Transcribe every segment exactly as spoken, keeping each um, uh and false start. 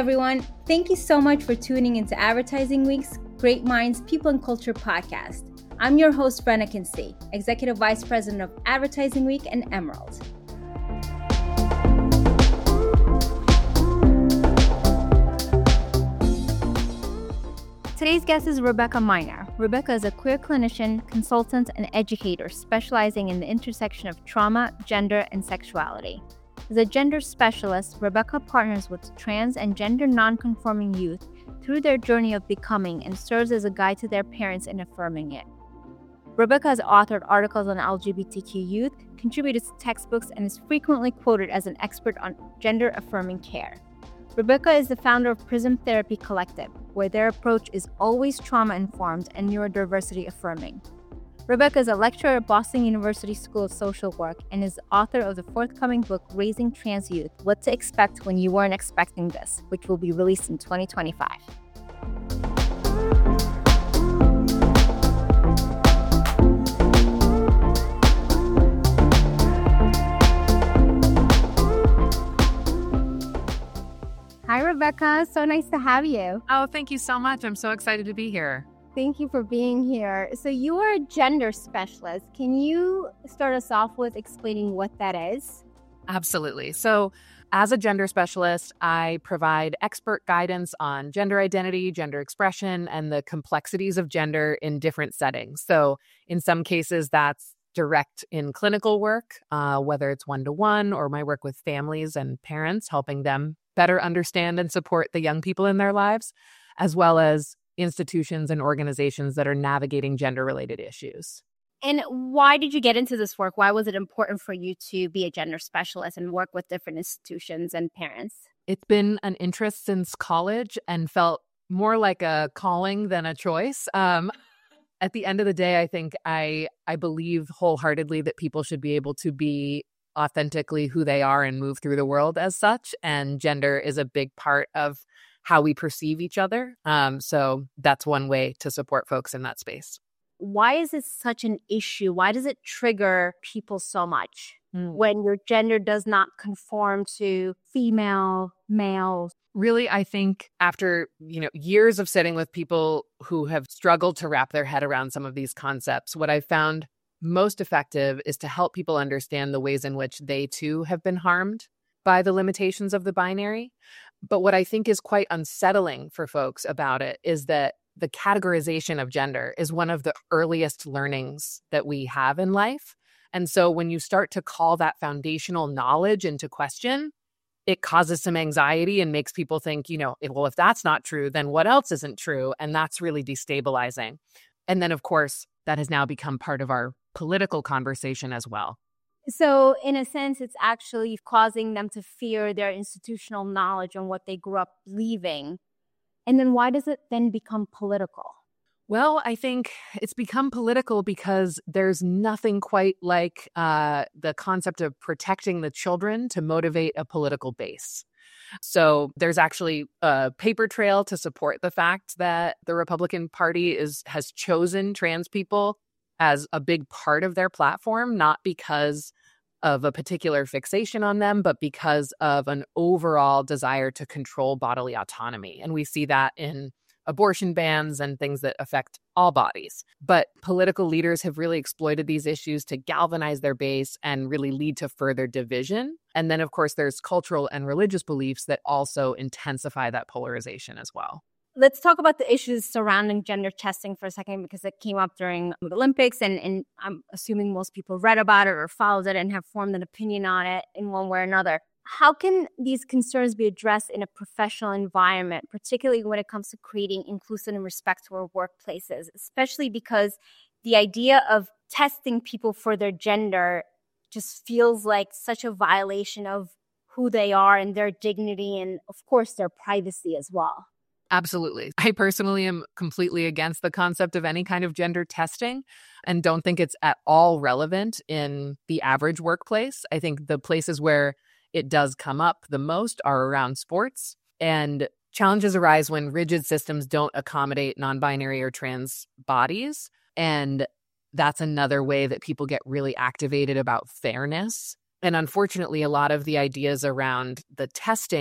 everyone. Thank you so much for tuning into Advertising Week's Great Minds, People and Culture podcast. I'm your host, Brenna Kinsey, Executive Vice President of Advertising Week and Emerald. Today's guest is Rebecca Miner. Rebecca is a queer clinician, consultant, and educator specializing in the intersection of trauma, gender, and sexuality. As a gender specialist, Rebecca partners with trans and gender nonconforming youth through their journey of becoming and serves as a guide to their parents in affirming it. Rebecca has authored articles on L G B T Q youth, contributed to textbooks, and is frequently quoted as an expert on gender-affirming care. Rebecca is the founder of Prism Therapy Collective, where their approach is always trauma-informed and neurodiversity affirming. Rebecca is a lecturer at Boston University School of Social Work and is the author of the forthcoming book, Raising Trans Youth: What to Expect When You Weren't Expecting This, which will be released in twenty twenty-five. Hi, Rebecca. So nice to have you. Oh, thank you so much. I'm so excited to be here. Thank you for being here. So you are a gender specialist. Can you start us off with explaining what that is? Absolutely. So as a gender specialist, I provide expert guidance on gender identity, gender expression, and the complexities of gender in different settings. So in some cases, that's direct in clinical work, uh, whether it's one-to-one or my work with families and parents, helping them better understand and support the young people in their lives, as well as institutions and organizations that are navigating gender-related issues. And why did you get into this work? Why was it important for you to be a gender specialist and work with different institutions and parents? It's been an interest since college and felt more like a calling than a choice. Um, at the end of the day, I think I I believe wholeheartedly that people should be able to be authentically who they are and move through the world as such. And gender is a big part of how we perceive each other. Um, so that's one way to support folks in that space. Why is this such an issue? Why does it trigger people so much mm. when your gender does not conform to female, male? Really, I think after, you know, years of sitting with people who have struggled to wrap their head around some of these concepts, what I found most effective is to help people understand the ways in which they too have been harmed by the limitations of the binary. But what I think is quite unsettling for folks about it is that the categorization of gender is one of the earliest learnings that we have in life. And so when you start to call that foundational knowledge into question, it causes some anxiety and makes people think, you know, well, if that's not true, then what else isn't true? And that's really destabilizing. And then, of course, that has now become part of our political conversation as well. So in a sense, it's actually causing them to fear their institutional knowledge on what they grew up believing. And then why does it then become political? Well, I think it's become political because there's nothing quite like uh, the concept of protecting the children to motivate a political base. So there's actually a paper trail to support the fact that the Republican Party is has chosen trans people as a big part of their platform, not because of a particular fixation on them, but because of an overall desire to control bodily autonomy. And we see that in abortion bans and things that affect all bodies. But political leaders have really exploited these issues to galvanize their base and really lead to further division. And then, of course, there's cultural and religious beliefs that also intensify that polarization as well. Let's talk about the issues surrounding gender testing for a second, because it came up during the Olympics, and, and I'm assuming most people read about it or followed it and have formed an opinion on it in one way or another. How can these concerns be addressed in a professional environment, particularly when it comes to creating inclusive and respectful workplaces, especially because the idea of testing people for their gender just feels like such a violation of who they are and their dignity and, of course, their privacy as well? Absolutely. I personally am completely against the concept of any kind of gender testing and don't think it's at all relevant in the average workplace. I think the places where it does come up the most are around sports, and challenges arise when rigid systems don't accommodate non-binary or trans bodies. And that's another way that people get really activated about fairness. And unfortunately, a lot of the ideas around the testing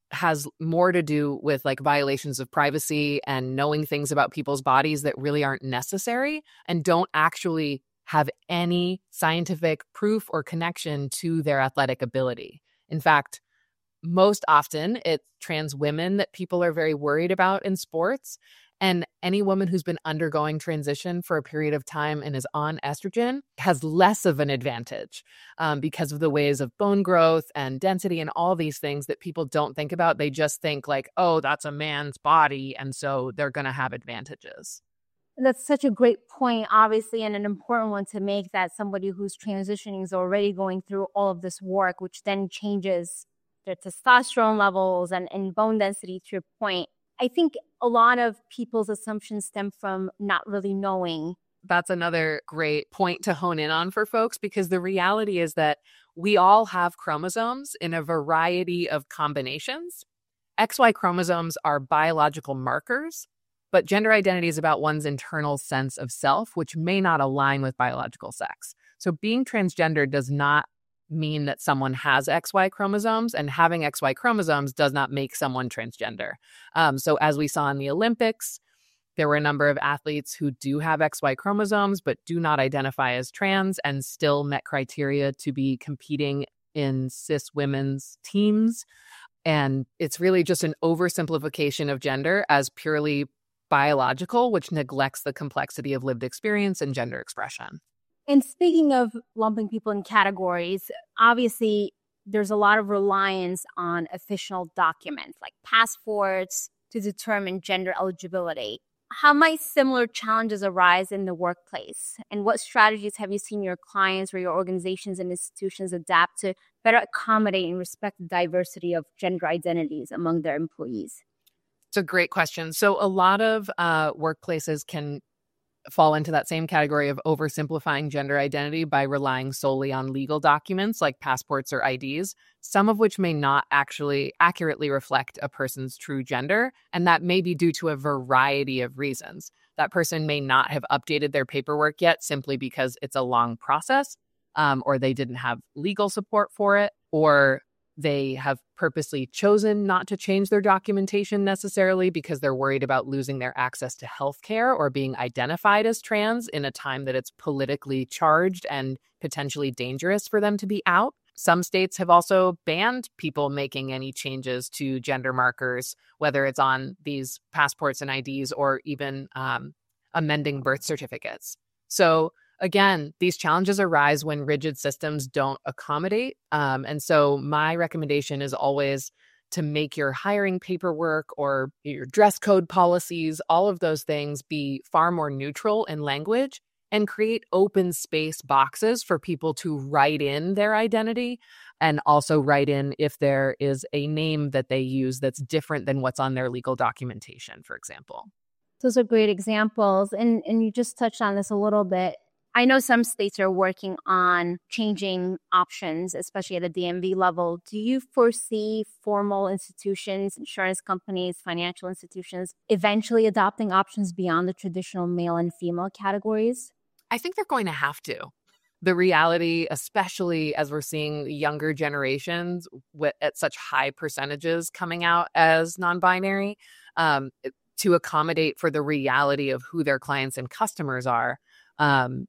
has more to do with like violations of privacy and knowing things about people's bodies that really aren't necessary and don't actually have any scientific proof or connection to their athletic ability. In fact, most often it's trans women that people are very worried about in sports. And any woman who's been undergoing transition for a period of time and is on estrogen has less of an advantage um, because of the ways of bone growth and density and all these things that people don't think about. They just think like, oh, that's a man's body, and so they're going to have advantages. That's such a great point, obviously, and an important one to make, that somebody who's transitioning is already going through all of this work, which then changes their testosterone levels and, and bone density, to your point. I think a lot of people's assumptions stem from not really knowing. That's another great point to hone in on for folks, because the reality is that we all have chromosomes in a variety of combinations. X Y chromosomes are biological markers, but gender identity is about one's internal sense of self, which may not align with biological sex. So being transgender does not mean that someone has X Y chromosomes, and having X Y chromosomes does not make someone transgender. Um, so as we saw in the Olympics, there were a number of athletes who do have X Y chromosomes but do not identify as trans and still met criteria to be competing in cis women's teams. And it's really just an oversimplification of gender as purely biological, which neglects the complexity of lived experience and gender expression. And speaking of lumping people in categories, obviously there's a lot of reliance on official documents like passports to determine gender eligibility. How might similar challenges arise in the workplace? And what strategies have you seen your clients or your organizations and institutions adapt to better accommodate and respect the diversity of gender identities among their employees? It's a great question. So a lot of uh, workplaces can fall into that same category of oversimplifying gender identity by relying solely on legal documents like passports or I Ds, some of which may not actually accurately reflect a person's true gender. And that may be due to a variety of reasons. That person may not have updated their paperwork yet simply because it's a long process, um, or they didn't have legal support for it, or they have purposely chosen not to change their documentation necessarily because they're worried about losing their access to healthcare or being identified as trans in a time that it's politically charged and potentially dangerous for them to be out. Some states have also banned people making any changes to gender markers, whether it's on these passports and I Ds or even um, amending birth certificates. So again, these challenges arise when rigid systems don't accommodate. Um, and so my recommendation is always to make your hiring paperwork or your dress code policies, all of those things, be far more neutral in language and create open space boxes for people to write in their identity and also write in if there is a name that they use that's different than what's on their legal documentation, for example. Those are great examples. And, and you just touched on this a little bit. I know some states are working on changing options, especially at the D M V level. Do you foresee formal institutions, insurance companies, financial institutions eventually adopting options beyond the traditional male and female categories? I think they're going to have to. The reality, especially as we're seeing younger generations with, at such high percentages coming out as non-binary, um, to accommodate for the reality of who their clients and customers are, um,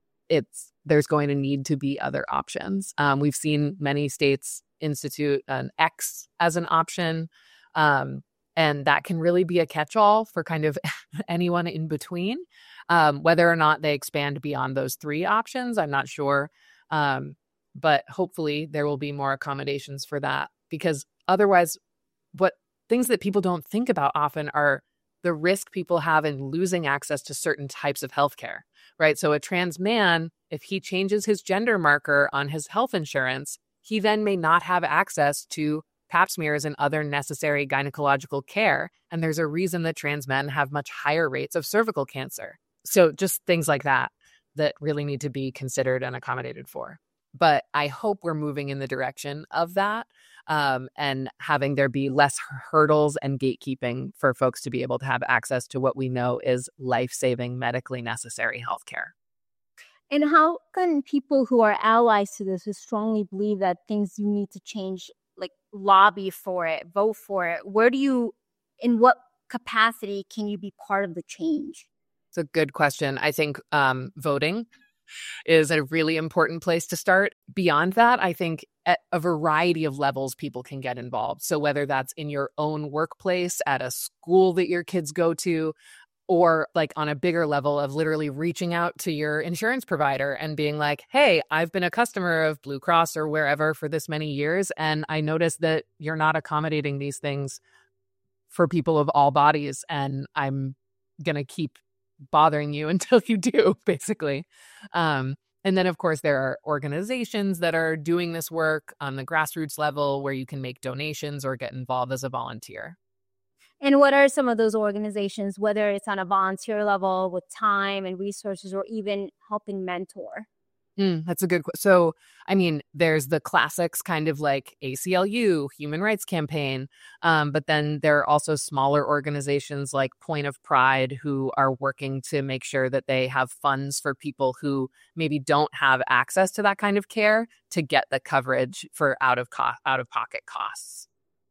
it's there's going to need to be other options. Um, we've seen many states institute an X as an option, um, and that can really be a catch-all for kind of anyone in between. Um, whether or not they expand beyond those three options, I'm not sure. Um, but hopefully there will be more accommodations for that, because otherwise, what things that people don't think about often are the risk people have in losing access to certain types of healthcare, right? So a trans man, if he changes his gender marker on his health insurance, he then may not have access to pap smears and other necessary gynecological care. And there's a reason that trans men have much higher rates of cervical cancer. So just things like that that really need to be considered and accommodated for. But I hope we're moving in the direction of that, um, and having there be less hurdles and gatekeeping for folks to be able to have access to what we know is life-saving, medically necessary healthcare. And how can people who are allies to this, who strongly believe that things do need to change, like lobby for it, vote for it? Where do you, in what capacity can you be part of the change? It's a good question. I think um, voting is a really important place to start. Beyond that, I think at a variety of levels people can get involved. So whether that's in your own workplace, at a school that your kids go to, or like on a bigger level of literally reaching out to your insurance provider and being like, hey, I've been a customer of Blue Cross or wherever for this many years, and I noticed that you're not accommodating these things for people of all bodies, and I'm going to keep bothering you until you do, basically. Um, and then, of course, there are organizations that are doing this work on the grassroots level where you can make donations or get involved as a volunteer. And what are some of those organizations, whether it's on a volunteer level with time and resources or even helping mentor? Mm, that's a good question. So, I mean, there's the classics kind of like A C L U, Human Rights Campaign, um, but then there are also smaller organizations like Point of Pride who are working to make sure that they have funds for people who maybe don't have access to that kind of care to get the coverage for out of co- out of pocket costs.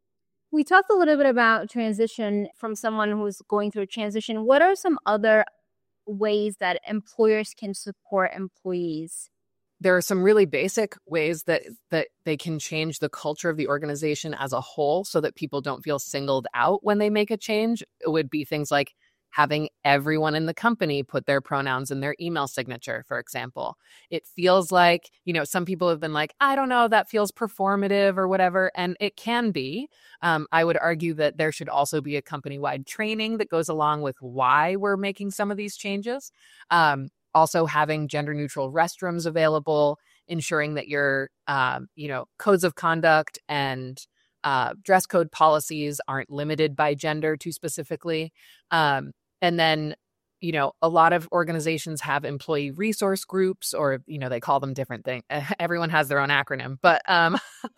We talked a little bit about transition from someone who's going through a transition. What are some other ways that employers can support employees? There are some really basic ways that that they can change the culture of the organization as a whole so that people don't feel singled out when they make a change. It would be things like having everyone in the company put their pronouns in their email signature, for example. It feels like, you know, some people have been like, I don't know, that feels performative or whatever, and it can be. Um, I would argue that there should also be a company-wide training that goes along with why we're making some of these changes. Um, Also having gender-neutral restrooms available, ensuring that your, um, you know, codes of conduct and uh, dress code policies aren't limited by gender too specifically. Um, and then, you know, a lot of organizations have employee resource groups, or, you know, they call them different things. Everyone has their own acronym, but um,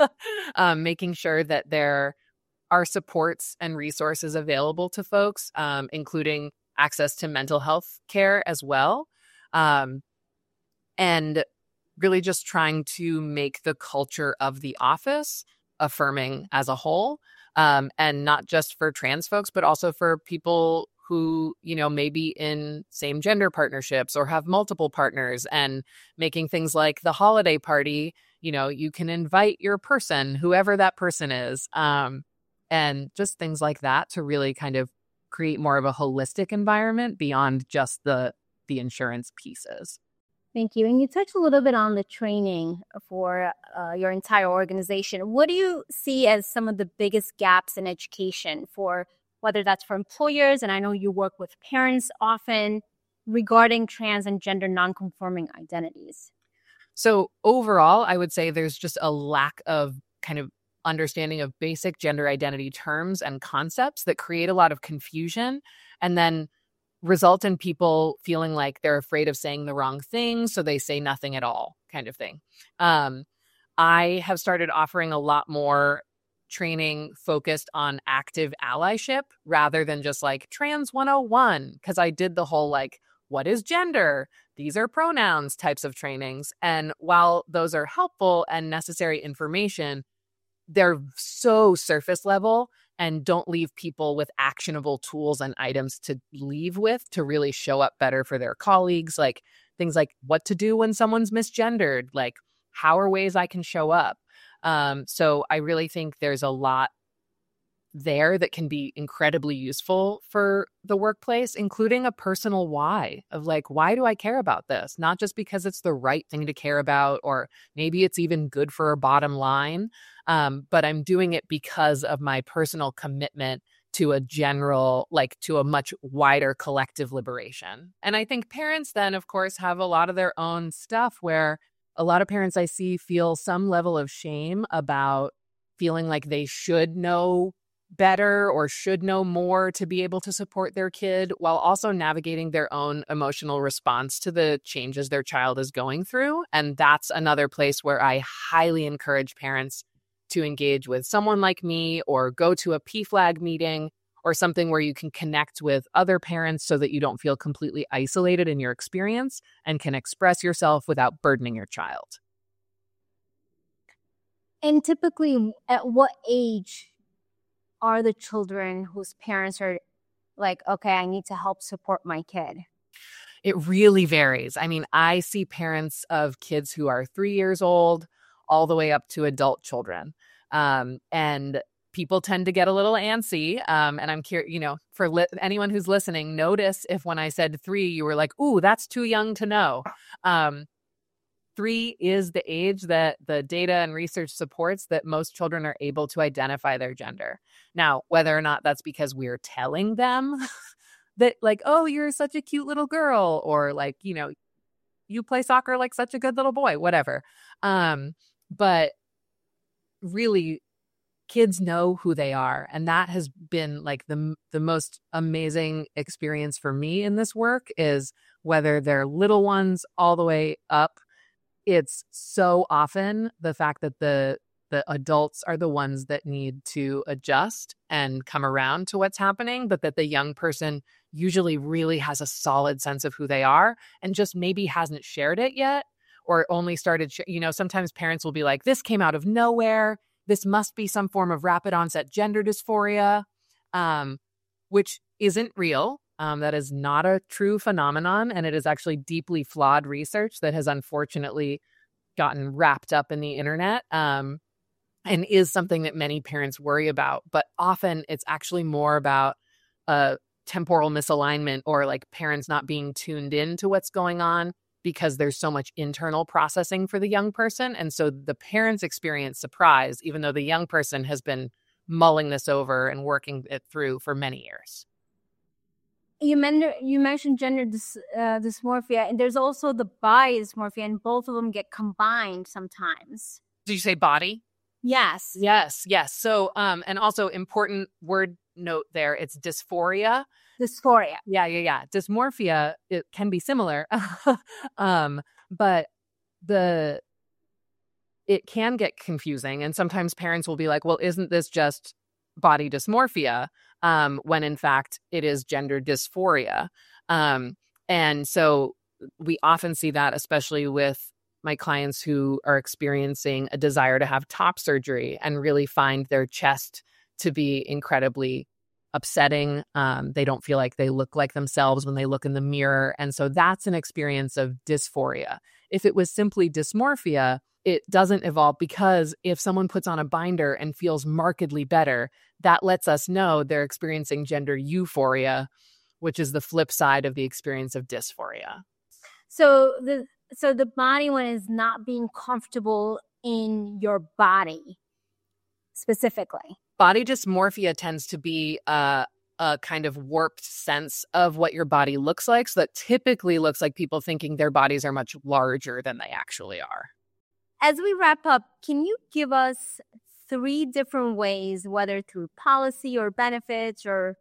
um, making sure that there are supports and resources available to folks, um, including access to mental health care as well. Um, and really just trying to make the culture of the office affirming as a whole, um, and not just for trans folks, but also for people who, you know, maybe in same gender partnerships or have multiple partners, and making things like the holiday party, you know, you can invite your person, whoever that person is, um, and just things like that to really kind of create more of a holistic environment beyond just the the insurance pieces. Thank you. And you touched a little bit on the training for uh, your entire organization. What do you see as some of the biggest gaps in education, for whether that's for employers, and I know you work with parents often, regarding trans and gender nonconforming identities? So overall, I would say there's just a lack of kind of understanding of basic gender identity terms and concepts that create a lot of confusion, and then result in people feeling like they're afraid of saying the wrong thing, so they say nothing at all, kind of thing. Um, I have started offering a lot more training focused on active allyship rather than just like Trans one oh one, because I did the whole like, what is gender? These are pronouns types of trainings. And while those are helpful and necessary information, they're so surface level and don't leave people with actionable tools and items to leave with to really show up better for their colleagues. Like things like what to do when someone's misgendered, like how are ways I can show up. Um, so I really think there's a lot there that can be incredibly useful for the workplace, including a personal why of like, why do I care about this? Not just because it's the right thing to care about, or maybe it's even good for a bottom line, um, but I'm doing it because of my personal commitment to a general, like to a much wider collective liberation. And I think parents then, of course, have a lot of their own stuff where a lot of parents I see feel some level of shame about feeling like they should know better or should know more to be able to support their kid, while also navigating their own emotional response to the changes their child is going through. And that's another place where I highly encourage parents to engage with someone like me, or go to a P FLAG meeting or something where you can connect with other parents so that you don't feel completely isolated in your experience and can express yourself without burdening your child. And typically, at what age are the children whose parents are like, okay, I need to help support my kid? It really varies. I mean, I see parents of kids who are three years old all the way up to adult children. Um, and people tend to get a little antsy. Um, and I'm curious, you know, for li- anyone who's listening, notice if when I said three, you were like, ooh, that's too young to know. Um, three is the age that the data and research supports that most children are able to identify their gender. Now, whether or not that's because we're telling them that like, oh, you're such a cute little girl, or like, you know, you play soccer like such a good little boy, whatever. Um, but really, kids know who they are. And that has been like the, the most amazing experience for me in this work is whether they're little ones all the way up. It's so often the fact that the the adults are the ones that need to adjust and come around to what's happening, but that the young person usually really has a solid sense of who they are and just maybe hasn't shared it yet or only started, sh- you know, sometimes parents will be like, this came out of nowhere. This must be some form of rapid onset gender dysphoria, um, which isn't real. Um, that is not a true phenomenon. And it is actually deeply flawed research that has unfortunately gotten wrapped up in the internet. Um, and is something that many parents worry about. But often it's actually more about a temporal misalignment or like parents not being tuned in to what's going on because there's so much internal processing for the young person. And so the parents experience surprise, even though the young person has been mulling this over and working it through for many years. You, men- you mentioned gender dys- uh, dysmorphia, and there's also the body dysmorphia, and both of them get combined sometimes. Did you say body? Yes. Yes, yes. So, um, and also important word note there, it's dysphoria. Dysphoria. Yeah, yeah, yeah. Dysmorphia, it can be similar, um, but the it can get confusing. And sometimes parents will be like, well, isn't this just body dysmorphia? Um, when in fact, it is gender dysphoria. Um, and so we often see that, especially with my clients who are experiencing a desire to have top surgery and really find their chest to be incredibly upsetting. Um, they don't feel like they look like themselves when they look in the mirror. And so that's an experience of dysphoria. If it was simply dysmorphia, it doesn't evolve because if someone puts on a binder and feels markedly better, that lets us know they're experiencing gender euphoria, which is the flip side of the experience of dysphoria. So the so the body one is not being comfortable in your body specifically. Body dysmorphia tends to be a, a kind of warped sense of what your body looks like. So that typically looks like people thinking their bodies are much larger than they actually are. As we wrap up, can you give us three different ways, whether through policy or benefits or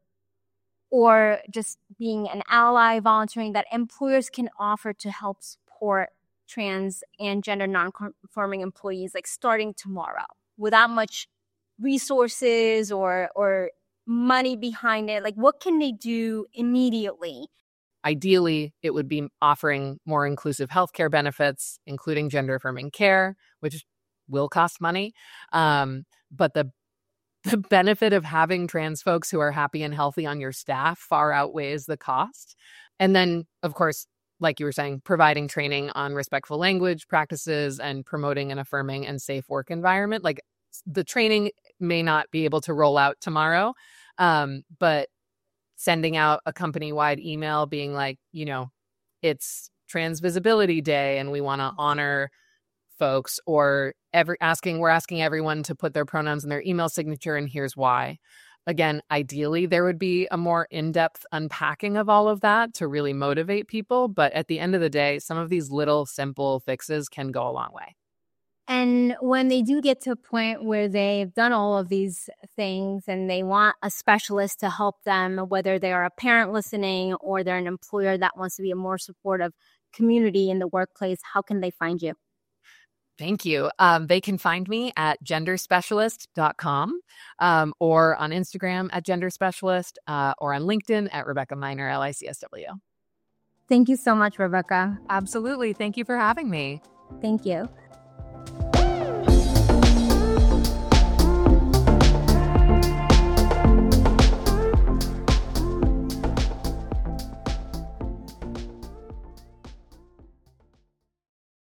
or just being an ally, volunteering, that employers can offer to help support trans and gender non-conforming employees, like starting tomorrow, without much resources or or money behind it? Like, what can they do immediately? Ideally, it would be offering more inclusive healthcare benefits, including gender-affirming care, which will cost money. Um, but the the benefit of having trans folks who are happy and healthy on your staff far outweighs the cost. And then, of course, like you were saying, providing training on respectful language practices and promoting an affirming and safe work environment. Like the training may not be able to roll out tomorrow, um, but sending out a company-wide email being like, you know, it's Trans Visibility Day and we want to honor folks, or every asking, we're asking everyone to put their pronouns in their email signature and here's why. Again, ideally, there would be a more in-depth unpacking of all of that to really motivate people. But at the end of the day, some of these little simple fixes can go a long way. And when they do get to a point where they've done all of these things and they want a specialist to help them, whether they're a parent listening or they're an employer that wants to be a more supportive community in the workplace, how can they find you? Thank you. Um, they can find me at gender specialist dot com um, or on Instagram at genderspecialist uh, or on LinkedIn at Rebecca Miner, L I C S W. Thank you so much, Rebecca. Absolutely. Thank you for having me. Thank you.